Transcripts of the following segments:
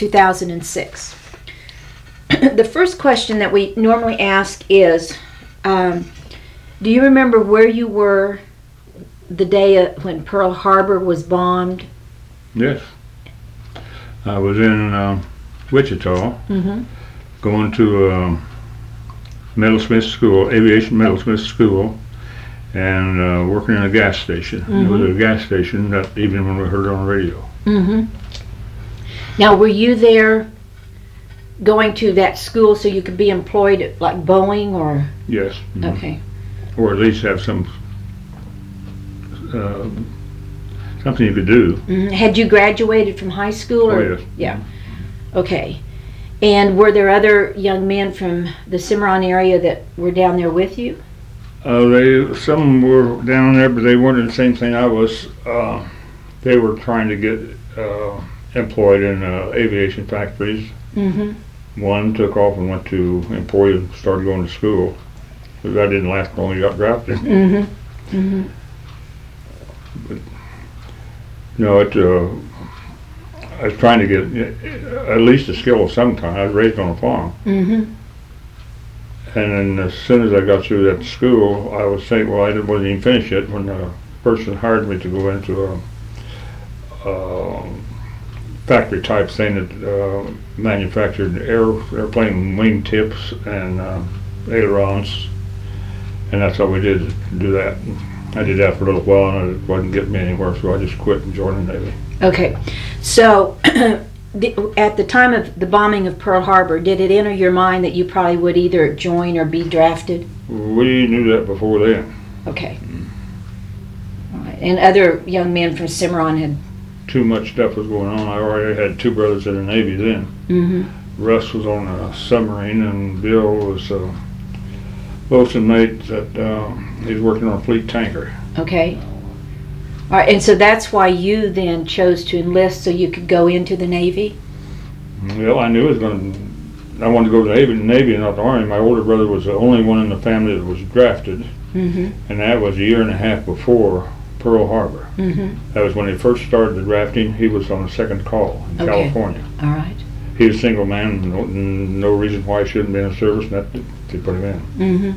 2006. The first question that we normally ask is, do you remember where you were the day when Pearl Harbor was bombed? Yes. I was in Wichita, going to metalsmith school, aviation metalsmith school, and working in a gas station. It was a gas station that evening when we heard it on the radio. Now, were you there going to that school so you could be employed at like Boeing or? Yes. Okay. Or at least have some something you could do. Had you graduated from high school? Or? Oh, yes. Yeah. Okay. And were there other young men from the Cimarron area that were down there with you? Some were down there, but they weren't in the same thing I was. They were trying to get employed in aviation factories. One took off and went to Emporia and started going to school. But that didn't last long. He got drafted. But, no, I was trying to get at least a skill of some kind. I was raised on a farm. And then as soon as I got through that school, I was saying, well, I wasn't even finished yet when the person hired me to go into a factory type thing that manufactured airplane wing tips and ailerons, and that's how we did do that. I did that for a little while, and it wasn't getting me anywhere, so I just quit and joined the Navy. Okay, so at the time of the bombing of Pearl Harbor, did it enter your mind that you probably would either join or be drafted? We knew that before then. Okay. All right. And other young men from Cimarron had... Too much stuff was going on. I already had two brothers in the Navy then. Russ was on a submarine, and Bill was a bosun mate that he was working on a fleet tanker. Okay. All right, and so that's why you then chose to enlist so you could go into the Navy? Well, I knew I wanted to go to the Navy and not the Army. My older brother was the only one in the family that was drafted, and that was a year and a half before Pearl Harbor. That was when they first started the drafting. He was on the second call in California. All right. He was a single man, no reason why he shouldn't be in the service, and that they put him in.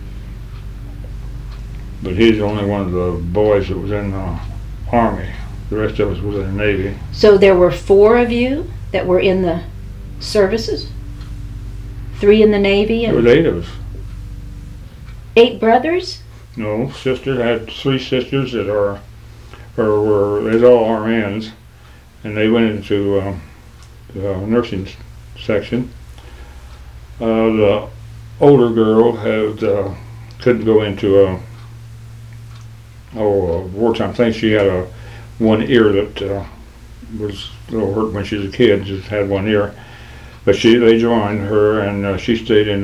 But he's the only one of the boys that was in the Army. The rest of us was in the Navy. So there were 4 of you that were in the services? 3 in the Navy? There was 8 of us. 8 brothers? No, sisters. I had 3 sisters that were all RNs, and they went into the nursing section. The older girl couldn't go into a wartime thing. She had one ear that was a little hurt when she was a kid. Just had one ear, but they joined her, and she stayed in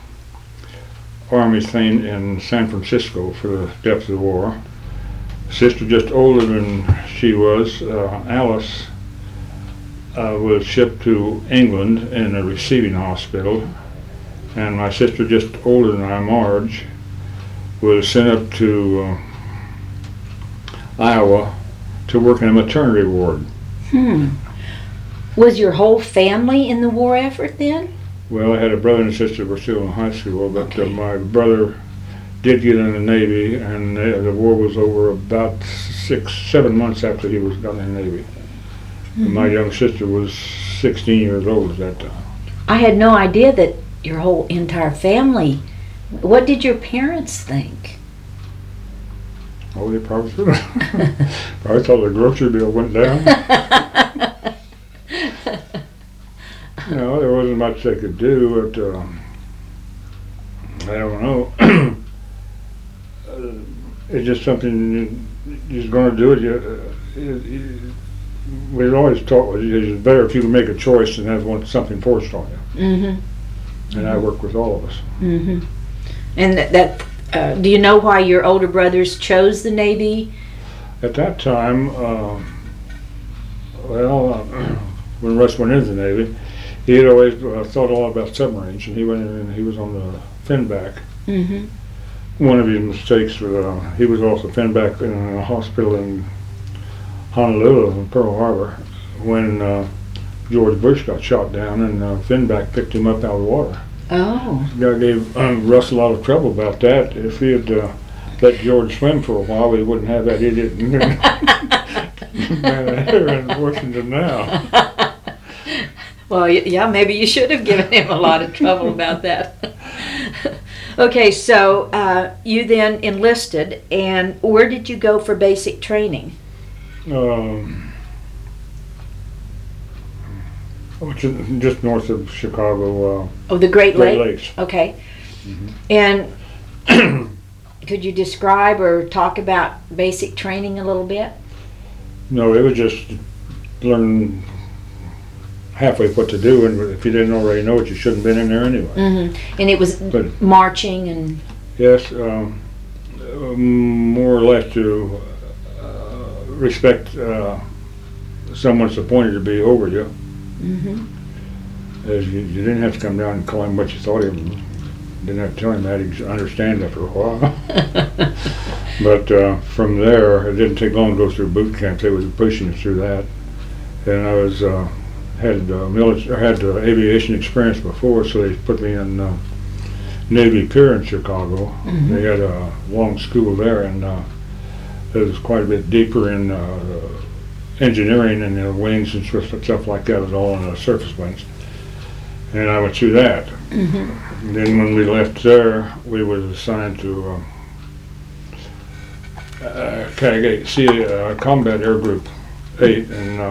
Army thing in San Francisco for the depth of the war. Sister just older than she was, Alice, was shipped to England in a receiving hospital, and my sister just older than I, Marge, was sent up to Iowa to work in a maternity ward. Was your whole family in the war effort then? Well, I had a brother and a sister who were still in high school, but my brother did get in the Navy, and the war was over about 6-7 months after he was done in the Navy. My young sister was 16 years old at that time. I had no idea that your whole entire family... What did your parents think? Oh, they probably probably thought the grocery bill went down. No, there wasn't much they could do, but I don't know. It's just something you're going to do it. We've always taught it's better if you can make a choice than have something forced on you. And I work with all of us. And do you know why your older brothers chose the Navy? At that time, when Russ went into the Navy, he had always thought a lot about submarines, and he went in and he was on the Finback. One of his mistakes was he was also Finback in a hospital in Honolulu, in Pearl Harbor, when George Bush got shot down, and Finback picked him up out of the water. Oh. The guy gave Russ a lot of trouble about that. If he had let George swim for a while, we wouldn't have that idiot man here in Washington now. Well, yeah, maybe you should have given him a lot of trouble about that. Okay, so you then enlisted, and where did you go for basic training? Just north of Chicago. Oh, the Great Great Lakes. Lakes. Okay. Mhm. And could you describe or talk about basic training a little bit? No, it was just learn halfway what to do, and if you didn't already know it, you shouldn't have been in there anyway. Mm-hmm. And it was But- marching and... Yes, more or less to respect someone's appointed to be over you. Mm-hmm. As you didn't have to come down and call him what you thought of him. Didn't have to tell him that. He'd understand after a while. But from there, it didn't take long to go through boot camp. They was pushing us through that. And I was had aviation experience before, so they put me in Navy Pier in Chicago. Mhm. They had a long school there, and it was quite a bit deeper in engineering and wings and stuff like that. It was all on the surface wings. And I went through that. Mm-hmm. And then when we left there, we was assigned to Combat Air Group 8, and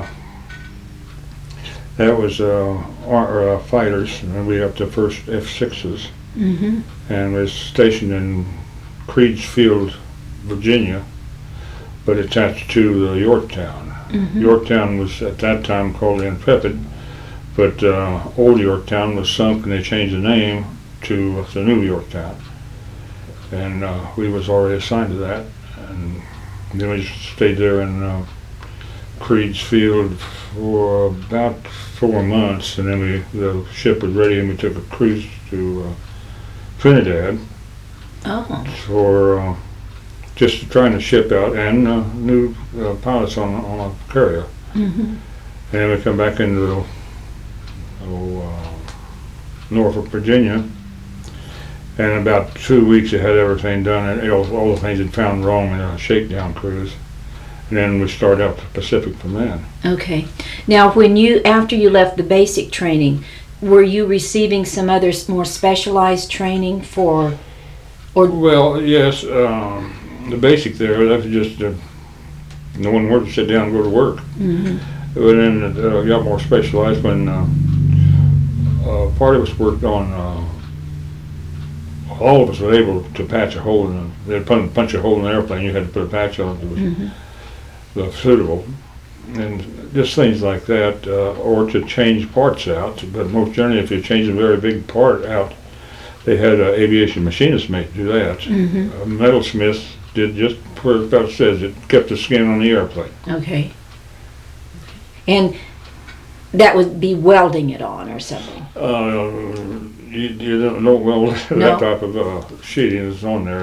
that was our fighters, and we up to first F-6s, Mm-hmm. and was stationed in Creeds Field, Virginia, but attached to Yorktown. Mm-hmm. Yorktown was at that time called Intrepid, but old Yorktown was sunk, and they changed the name to the new Yorktown. And we was already assigned to that, and then we stayed there in Creeds Field for about 4 months, and then the ship was ready, and we took a cruise to Trinidad Oh. for just trying to ship out and new pilots on a carrier. Mm-hmm. And then we come back into Norfolk, Virginia, and in about 2 weeks they had everything done, and all the things they'd found wrong in a shakedown cruise. And then we started out the Pacific from then. Okay. Now, after you left the basic training, were you receiving some other more specialized training for, or? Well, yes, the basic there, that was just knowing where to sit down and go to work. Mm-hmm. But then it got more specialized when part of us worked on, all of us were able to patch a hole in they'd punch a hole in the airplane, you had to put a patch on it that was suitable. And just things like that, or to change parts out. But most generally, if you change a very big part out, they had an aviation machinist mate do that. Mm-hmm. Metalsmiths did just what it says, it kept the skin on the airplane. Okay. And that would be welding it on or something. You don't weld No. that type of sheeting is on there.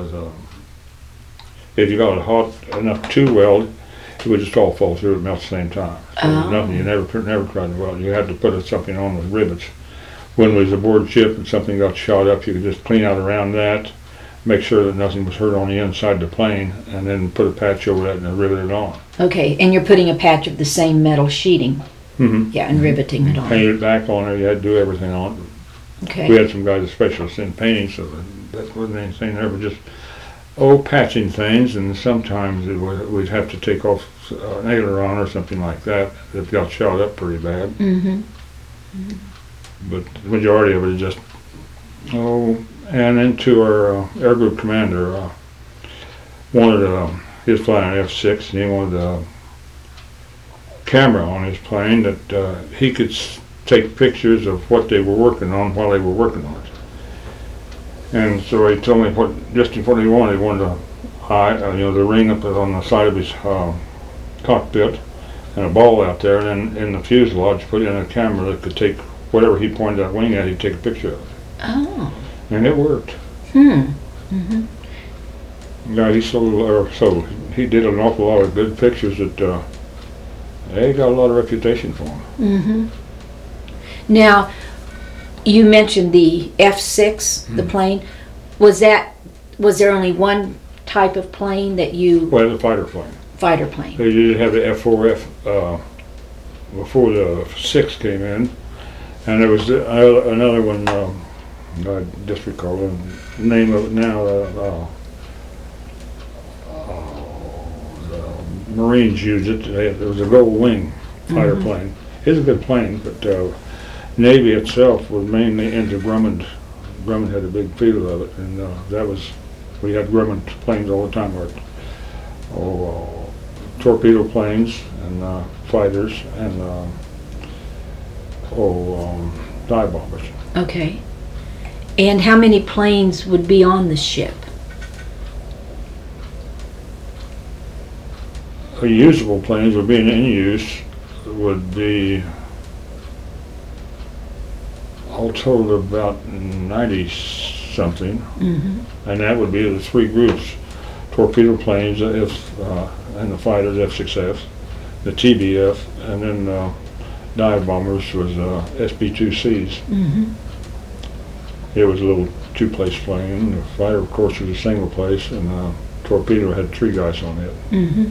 If you got it hot enough to weld, it would just all fall through and melt at the same time. So Oh. nothing, you never tried to weld. You had to put something on with rivets. When we was aboard ship and something got shot up, you could just clean out around that, make sure that nothing was hurt on the inside of the plane, and then put a patch over that and rivet it on. Okay, and you're putting a patch of the same metal sheeting, Mm-hmm. yeah, and riveting it on. Paint it back on there, you had to do everything on it. We Okay. had some guys, specialists in painting, so that wasn't anything there, but just, patching things, and sometimes we'd have to take off an aileron or something like that if it got shot up pretty bad. Mm-hmm. But the majority of it is just, and then to our air group commander, wanted, he was flying an F-6, and he wanted a camera on his plane that he could take pictures of what they were working on while they were working on it. And so he told me what he wanted. He wanted the ring up on the side of his cockpit and a ball out there, and then in the fuselage put in a camera that could take whatever he pointed that wing at, he'd take a picture of it. Oh. And it worked. Mm-hmm. Yeah, he did an awful lot of good pictures that They got a lot of reputation for them. Mm-hmm. Now, you mentioned the F-6, the plane. Was there only one type of plane that you... Well, the fighter plane. Fighter plane. They did have the F-4F before the 6 came in, and there was another one. I just recall the name of it now. The Marines used it. It was a Gold Wing fighter plane. It's a good plane, but Navy itself was mainly into Grumman. Grumman had a big field of it, and we had Grumman planes all the time. Torpedo planes and fighters and dive bombers. Okay. And how many planes would be on the ship? Usable planes would be in use would be all told about 90 something, and that would be the 3 groups: torpedo planes, and the fighters, F-6F, the TBF, and then dive bombers was SB-2Cs. It was a little 2-place plane. The fighter, of course, was a single place, and torpedo had 3 guys on it.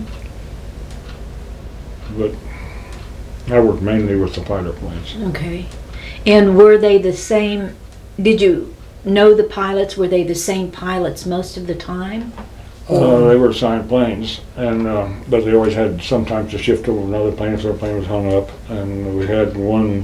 But I worked mainly with the fighter planes. Okay. And were they the same? Did you know the pilots? Were they the same pilots most of the time? They were assigned planes, and but they always had sometimes to shift over another plane if their plane was hung up. And we had one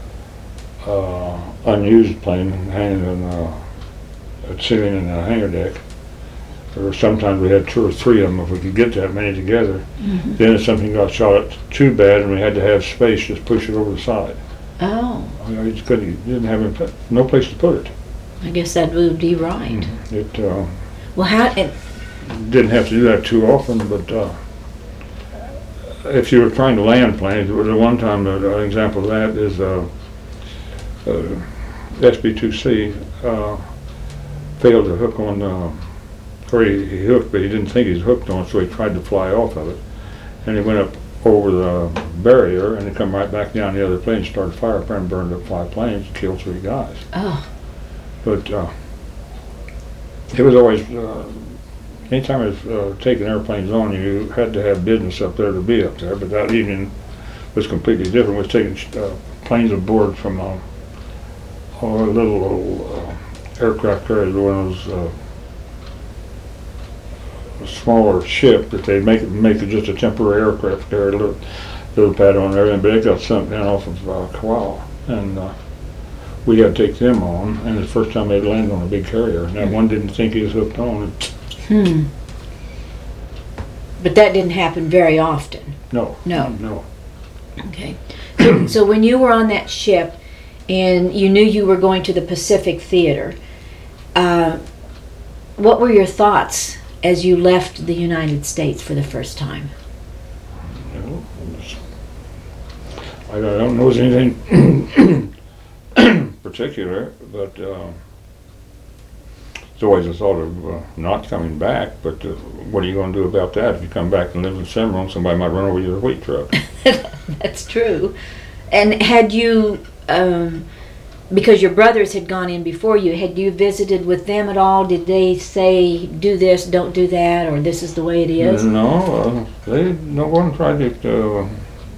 unused plane hanging sitting in the hangar deck. Or sometimes we had 2 or 3 of them if we could get that many together. Then if something got shot too bad and we had to have space, just push it over the side. Oh. You just couldn't. You didn't have no place to put it. I guess that would be right. It Well, how? didn't have to do that too often, but if you were trying to land planes, the one time an example of that is SB-2C failed to hook on, or he hooked, but he didn't think he was hooked on, so he tried to fly off of it, and he went up over the barrier and he come right back down the other plane, started fire, and burned up 5 planes, killed 3 guys. Oh. But it was always, anytime I was taking airplanes on, you had to have business up there to be up there, but that evening was completely different. We was taking planes aboard from a little aircraft carrier, one of those smaller ship that they make it just a temporary aircraft carrier, little pad on there, but it got sunk down off of Kauai, and we had to take them on, and the first time they'd landed on a big carrier, and that one didn't think he was hooked on. But that didn't happen very often. No. Okay. So when you were on that ship and you knew you were going to the Pacific Theater, what were your thoughts as you left the United States for the first time? I don't know anything particular, but it's always a thought of not coming back, but what are you going to do about that? If you come back and live in Cimarron, somebody might run over your wheat truck. That's true. And had you, because your brothers had gone in before you, had you visited with them at all? Did they say, do this, don't do that, or this is the way it is? No, no one tried to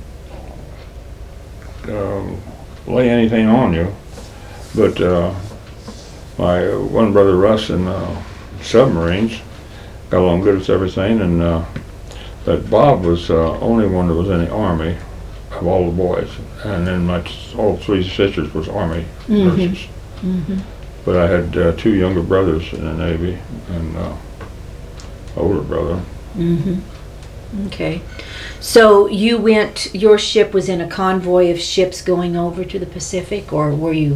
lay anything on you. But my one brother Russ in submarines got along good with everything, and that Bob was the only one that was in the Army of all the boys, and then all 3 sisters was Army nurses. But I had 2 younger brothers in the Navy and older brother. Okay. So your ship was in a convoy of ships going over to the Pacific, or were you?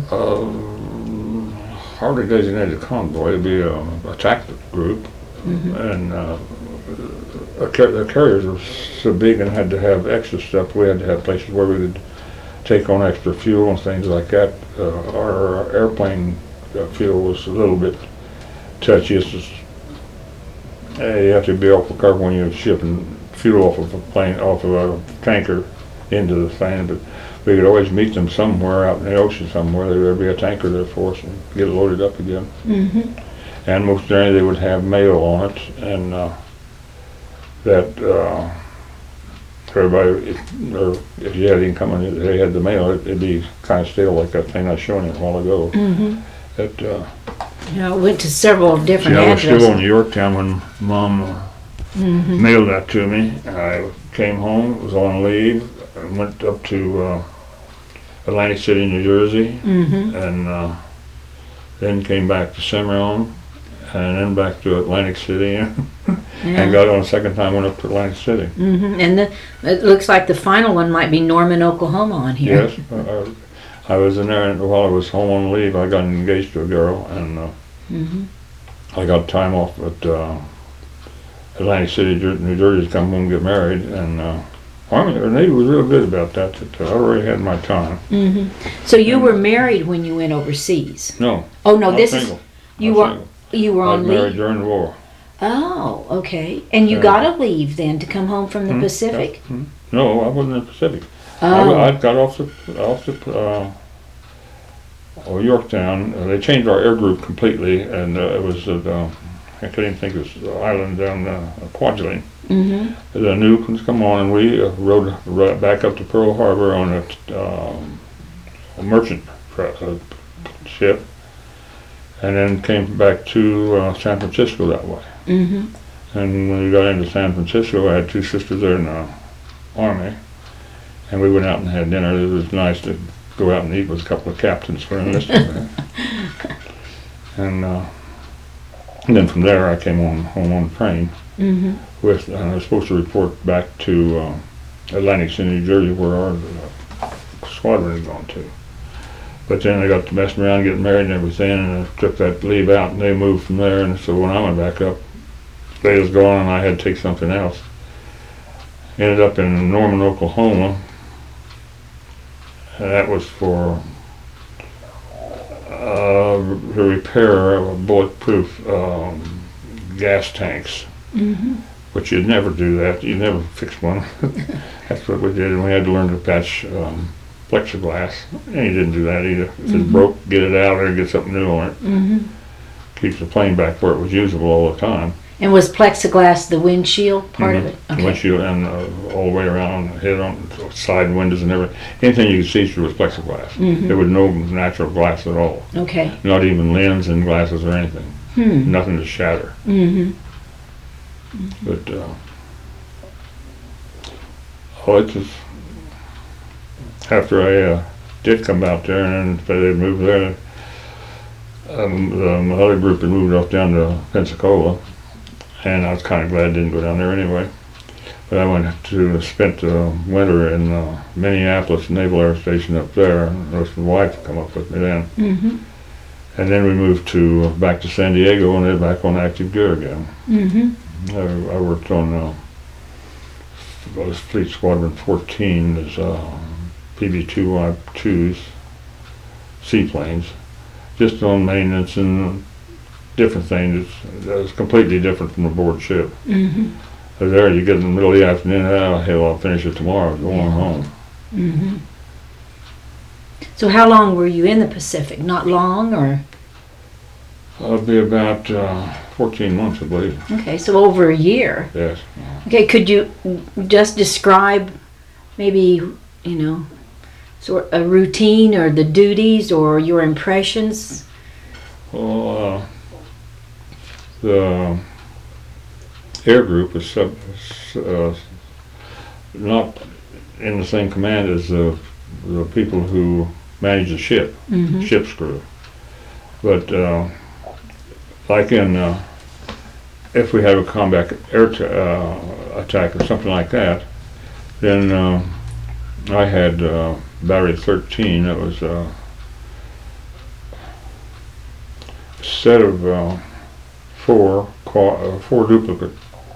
Hardly designated convoy. It'd be a tactical group, and the carriers were so big and had to have extra stuff. We had to have places where we could take on extra fuel and things like that. Our airplane fuel was a little bit touchy. It's just, you have to be awful careful when you're shipping fuel off of a plane, off of a tanker, into the thing, but we could always meet them somewhere out in the ocean somewhere. There would be a tanker there for us and get it loaded up again. And most generally they would have mail on it, and that everybody, if you had income and they had the mail, it'd be kind of stale, like that thing I was showing you a while ago. That, Yeah, I went to several different I was addresses. still in Yorktown when Mom mailed that to me. I came home, was on leave, and went up to Atlantic City, New Jersey, and then came back to Cimarron, and then back to Atlantic City, and got on a second time, went up to Atlantic City. And it looks like the final one might be Norman, Oklahoma on here. Yes, I was in there, and while I was home on leave, I got engaged to a girl, and I got time off at Atlantic City, New Jersey, to come home and get married, and Navy was real good about that. I already had my time. So you were married when you went overseas? No. Oh no, I'm this single. is you I'm were single. I on was married leave. during the war. Oh, okay. And you Yeah. got to leave then to come home from the Pacific? No, I wasn't in the Pacific. Oh. I got off Yorktown. They changed our air group completely, and it was I can't even think of the island down Kwajalein. The nuke was come on, and we rode back up to Pearl Harbor on a merchant ship, and then came back to San Francisco that way. And when we got into San Francisco, I had two sisters there in the Army, and we went out and had dinner. It was nice to go out and eat with a couple of captains for enlisting. And then from there, I came home on the train. With, I was supposed to report back to Atlantic City, New Jersey, where our squadron had gone to. But then I got to messing around, getting married and everything, and I took that leave out, and they moved from there. And so when I went back up, they was gone, and I had to take something else. Ended up in Norman, Oklahoma, and that was for the repair of bulletproof gas tanks. But you'd never do that. You'd never fix one. That's what we did, and we had to learn to patch plexiglass. And you didn't do that either. If it's broke, get it out or get something new on it. Keeps the plane back where it was usable all the time. And was plexiglass the windshield part of it? Okay. Windshield and all the way around, head on, side windows and everything. Anything you could see through was plexiglass. There was no natural glass at all. Okay. Not even lens and glasses or anything. Nothing to shatter. But it was after I did come out there, and then they moved there. The other group had moved off down to Pensacola, and I was kind of glad I didn't go down there anyway. But I went to spent the winter in Minneapolis Naval Air Station up there. And my wife come up with me then. And then we moved back to San Diego, and then back on active gear again. I worked on Fleet Squadron 14 as PB-2Y2s, seaplanes, just on maintenance and different things. That was completely different from a board ship. There you get in the middle of the afternoon, hell, I'll finish it tomorrow, going home. So how long were you in the Pacific? Not long, or? It'll be about 14 months, I believe. Okay, so over a year. Yes. Okay, could you just describe maybe, sort of a routine or the duties or your impressions? Well, the air group is not in the same command as the people who manage the ship's crew. But like if we have a combat air attack or something like that, then I had Battery 13. That was a set of four duplicate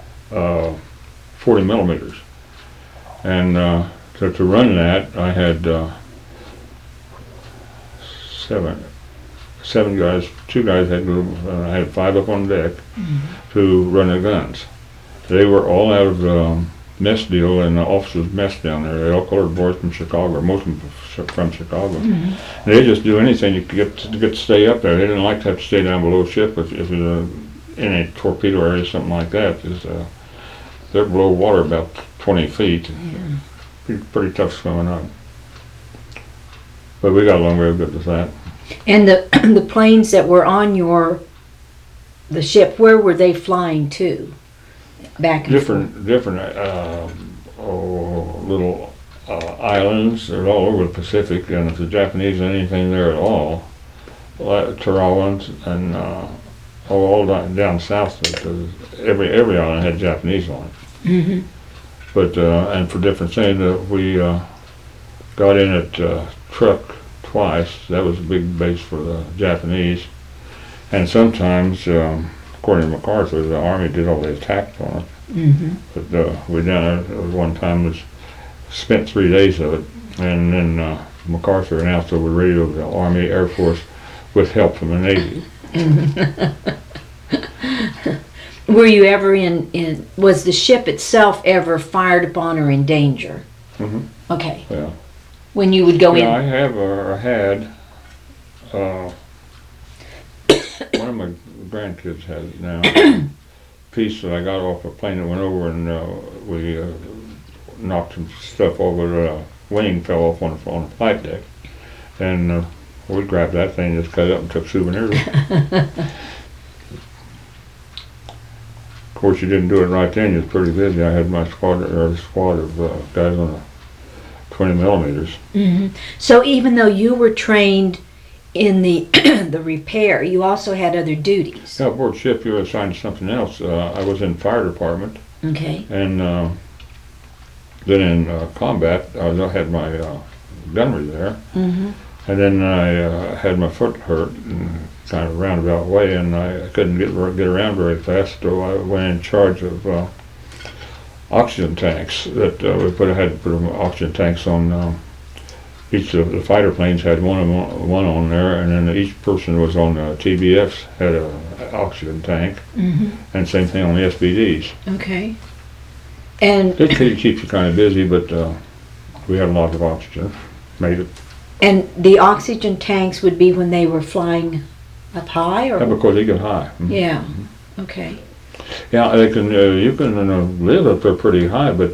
40 millimeters, and to run that I had seven guys. Two guys had I had 5 up on deck to run the guns. They were all out of mess deal in the officers' mess down there. They all colored boys from Chicago, most of them from Chicago. Mm-hmm. They just do anything to get to stay up there. They didn't like to have to stay down below ship if it was in a torpedo area, something like that. They're below water about 20 feet. Pretty tough swimming up. But we got along very good with that. And the planes that were on the ship, where were they flying to? Back and Different little islands. They're all over the Pacific, and if the Japanese had anything there at all, Tarawans and all down south, because every island had Japanese on it. Mm-hmm. But and for different things, we got in at Truk twice. That was a big base for the Japanese, and sometimes, according to MacArthur, the Army did all the attacks on it. Mm-hmm. But we down there one time spent 3 days of it, and then MacArthur announced over the radio the Army Air Force with help from the Navy. Were you ever was the ship itself ever fired upon or in danger? Mm-hmm. Okay. Yeah. When you would go in? I have or had, one of my grandkids has it now, piece that I got off a plane that went over, and we knocked some stuff over, the wing fell off on the flight deck, and we grabbed that thing, just cut it up and took souvenirs. Of course, you didn't do it right then. You was pretty busy. I had my squad of guys on the 20 millimeters. Mm-hmm. So even though you were trained in the the repair, you also had other duties. Yeah, aboard ship, you were assigned to something else. I was in fire department, Okay. and then in combat, I had my gunnery there, Mm-hmm. and then I had my foot hurt in kind of a roundabout way, and I couldn't get around very fast, so I went in charge of oxygen tanks. That we had to put oxygen tanks on. Each of the fighter planes had one on there, and then each person was on TBFs had an oxygen tank, Mm-hmm. and same thing on the SBDs. Okay. And It keeps you kind of busy, but we had a lot of oxygen. Made it. and the oxygen tanks would be when they were flying up high, or Because they get high. Mhm. yeah. Okay. Yeah, they can. You can live up there pretty high, but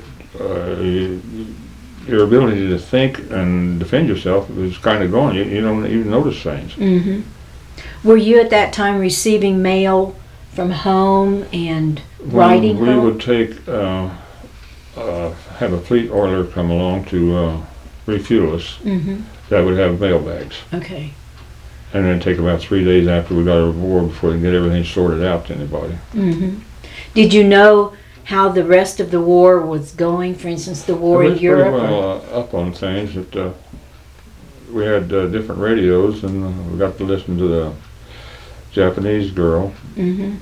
your ability to think and defend yourself is kind of gone. You don't even notice things. Mm-hmm. Were you at that time receiving mail from home and writing We home? would take have a fleet oiler come along to refuel us. Mm-hmm. That would have mail bags, Okay. and then take about 3 days after we got aboard before they get everything sorted out to anybody. Mm-hmm. Did you know how the rest of the war was going? For instance, the war I in was Europe? pretty or- well up on things. That we had different radios, and we got to listen to the Japanese girl. Mhm.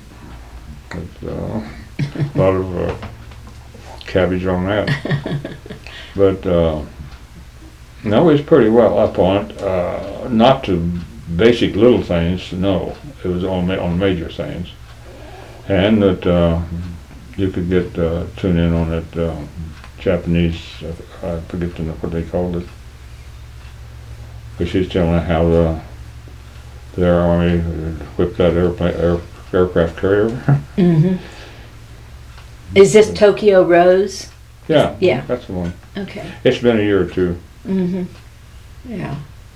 A lot of cabbage on that. But no, we was pretty well up on it. Not to basic little things, no. It was on major things. And that you could get tune in on that Japanese, I forget what they called it. But she's telling how their army whipped that aircraft carrier. Mhm. Is this Tokyo Rose? Yeah, Yeah. that's the one. Okay. It's been a year or two. Mhm. Yeah.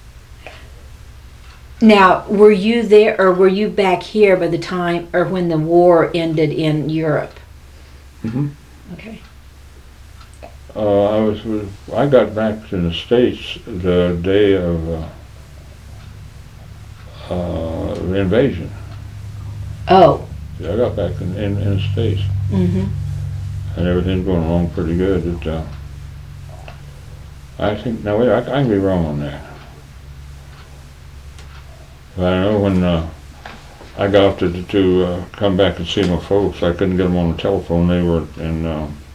Now, were you there, or were you back here by the time, or when the war ended in Europe? Mm-hmm. Okay. I got back to the States the day of the invasion. Oh. Yeah, I got back in the States, Mhm. and everything's going along pretty good. I think, now wait, I can be wrong on that. But I know when I got off to come back and see my folks, I couldn't get them on the telephone. They were in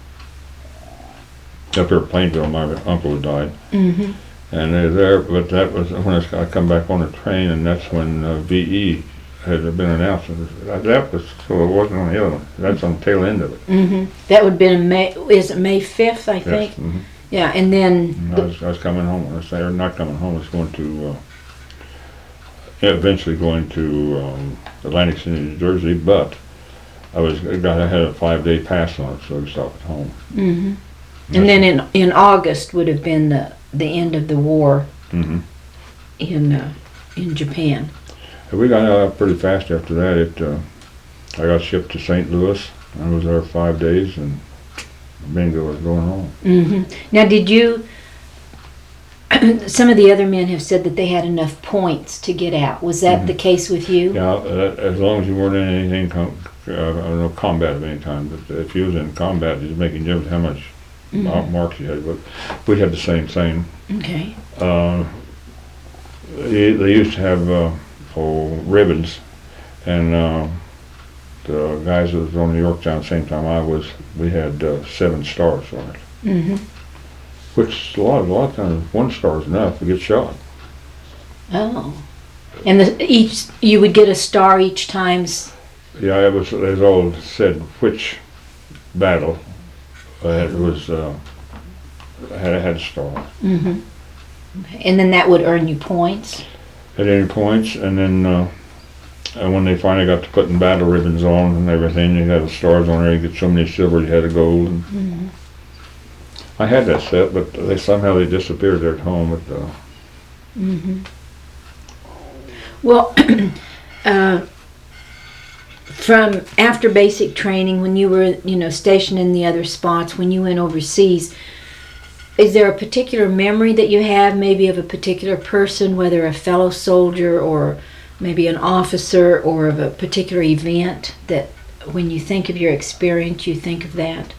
up here at Plainville. My uncle had died, Mhm. and they're there. But that was when I come back on the train, and that's when VE had been announced. That was, so it wasn't on the other one. That's on the tail end of it. That would have been May, is it May 5th, I think? Yes. Mm-hmm. Yeah, and then, And I was coming home. I was not coming home. I was going to, eventually going to Atlantic City, New Jersey, but I had a 5-day pass on it, so I stopped at home. and then in August would have been the end of the war in Japan. And we got out pretty fast after that. I got shipped to St. Louis. I was there 5 days, and bingo, was going home. Now, did you? Some of the other men have said that they had enough points to get out. Was that the case with you? Yeah, as long as you weren't in anything, I don't know, combat of any kind. But if you was in combat, it was making difference how much marks you had. But we had the same thing. Okay. They used to have ribbons, and the guys that was on Yorktown the same time I was, we had 7 stars on it. Which a lot of times 1 star is enough to get shot. Oh. And you would get a star each time. Yeah, it was all said which battle it was had a star. Okay. And then that would earn you points. At any points, and then when they finally got to putting battle ribbons on and everything, you had the stars on there. You get so many silver, you had a gold. And I had that set, but somehow they disappeared there at home. Well, from after basic training, when you were, stationed in the other spots, when you went overseas, is there a particular memory that you have, maybe of a particular person, whether a fellow soldier or maybe an officer, or of a particular event that when you think of your experience, you think of that?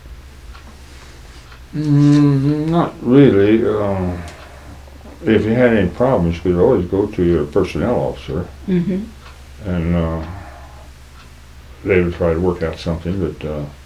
Not really. If you had any problems, you could always go to your personnel officer, and they would try to work out something, but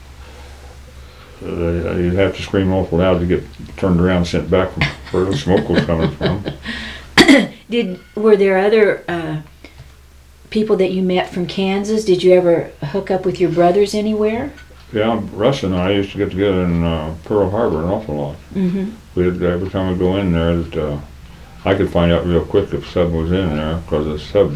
you'd have to scream awful loud to get turned around and sent back where the smoke was coming from. Were there other people that you met from Kansas? Did you ever hook up with your brothers anywhere? Yeah, Russ and I used to get together in Pearl Harbor an awful lot. Every time we go in there, that I could find out real quick if a sub was in there, because the sub,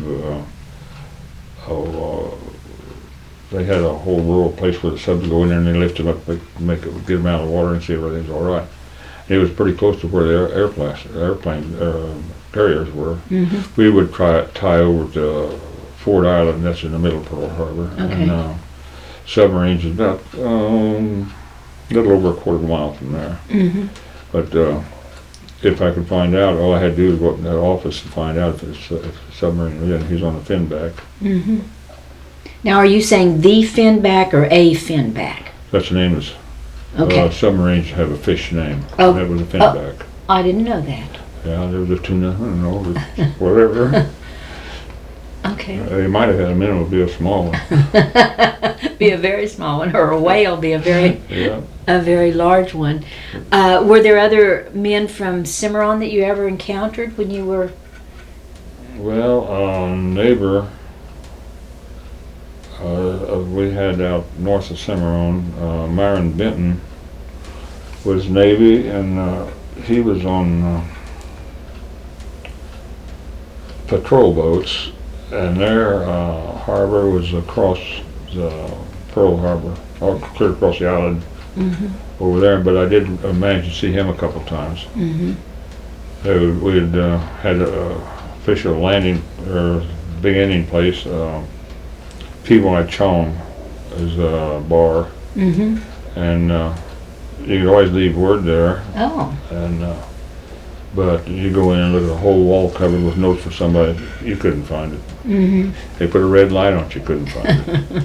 they had a whole rural place where the subs go in there and they lift them up, get them out of the water and see if everything's all right. And it was pretty close to where the airplane carriers were. We would tie over to Ford Island, that's in the middle of Pearl Harbor. Okay. And submarines is about a little over a quarter mile from there. But if I could find out, all I had to do was go up in that office and find out if the submarine was in. He's on the fin back. Now, are you saying the fin back or a fin back? That's the name. Okay. Submarines have a fish name. Oh. That was a fin back. I didn't know that. Yeah, there was a tuna, I don't know, whatever. Okay. They might have had a minnow, be a small one. Be a very small one, or a whale be a very Yeah. a very large one. Were there other men from Cimarron that you ever encountered when you were? Well, neighbor we had out north of Cimarron, Myron Benton was Navy, and he was on patrol boats, and their harbor was across the Pearl Harbor, or clear across the island over there. But I did manage to see him a couple times. We had had a official landing or beginning place. P.Y. Chong is a bar, and you could always leave word there. Oh. And but you go in and look at a whole wall covered with notes for somebody, you couldn't find it. They put a red light on it, you couldn't find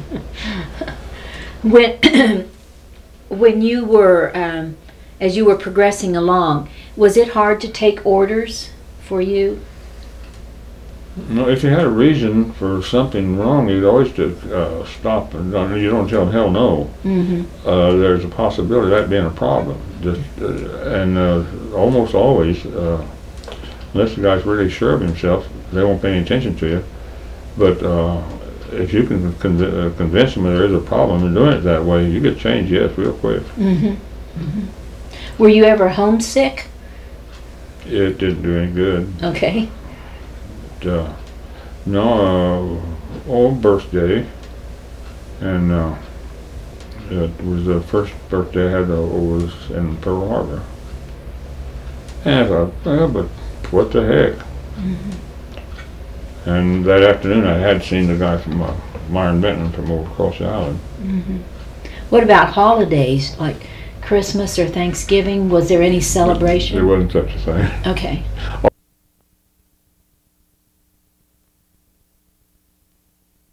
it. When you were, as you were progressing along, was it hard to take orders for you? No, if you had a reason for something wrong, you'd always stop, and you don't tell them hell no. There's a possibility of that being a problem. And almost always, unless the guy's really sure of himself, they won't pay any attention to you. But if you can convince them there is a problem in doing it that way, you get change, yes, real quick. Were you ever homesick? It didn't do any good. Okay. No, old birthday, and it was the first birthday I had was in Pearl Harbor. And I thought, well, but what the heck? And that afternoon I had seen the guy from Myron Benton from over across the island. What about holidays, like Christmas or Thanksgiving? Was there any celebration? There wasn't such a thing. Okay.